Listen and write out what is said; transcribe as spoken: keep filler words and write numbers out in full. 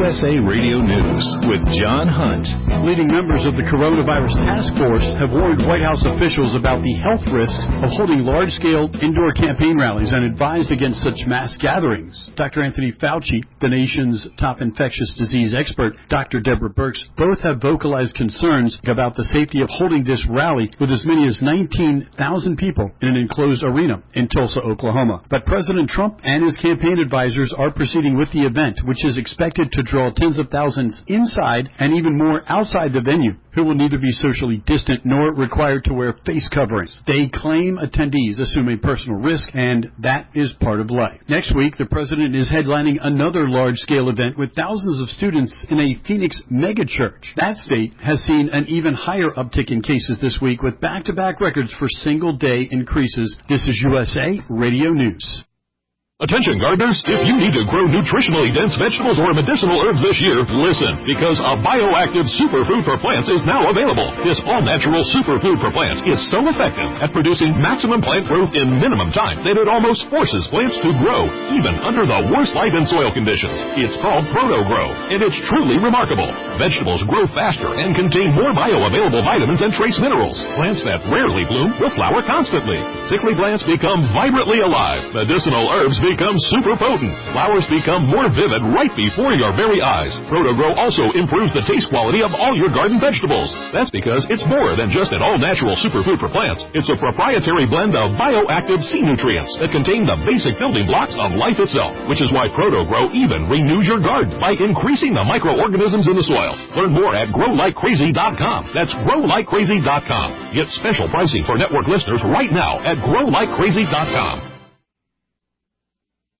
S A Radio News with John Hunt. Leading members of the coronavirus task force have warned White House officials about the health risks of holding large-scale indoor campaign rallies and advised against such mass gatherings. Doctor Anthony Fauci, the nation's top infectious disease expert, Doctor Deborah Birx, both have vocalized concerns about the safety of holding this rally with as many as nineteen thousand people in an enclosed arena in Tulsa, Oklahoma. But President Trump and his campaign advisors are proceeding with the event, which is expected to draw tens of thousands inside and even more outside the venue, who will neither be socially distant nor required to wear face coverings. They claim attendees assume a personal risk, and that is part of life. Next week, the president is headlining another large-scale event with thousands of students in a Phoenix megachurch. That state has seen an even higher uptick in cases this week, with back-to-back records for single-day increases. This is U S A Radio News. Attention gardeners, if you need to grow nutritionally dense vegetables or medicinal herbs this year, listen, because a bioactive superfood for plants is now available. This all-natural superfood for plants is so effective at producing maximum plant growth in minimum time that it almost forces plants to grow, even under the worst light and soil conditions. It's called ProtoGrow, and it's truly remarkable. Vegetables grow faster and contain more bioavailable vitamins and trace minerals. Plants that rarely bloom will flower constantly. Sickly plants become vibrantly alive. Medicinal herbs become super potent. Flowers become more vivid right before your very eyes. ProtoGrow also improves the taste quality of all your garden vegetables. That's because it's more than just an all-natural superfood for plants. It's a proprietary blend of bioactive sea nutrients that contain the basic building blocks of life itself, which is why ProtoGrow even renews your garden by increasing the microorganisms in the soil. Learn more at grow like crazy dot com. That's grow like crazy dot com. Get special pricing for network listeners right now at grow like crazy dot com.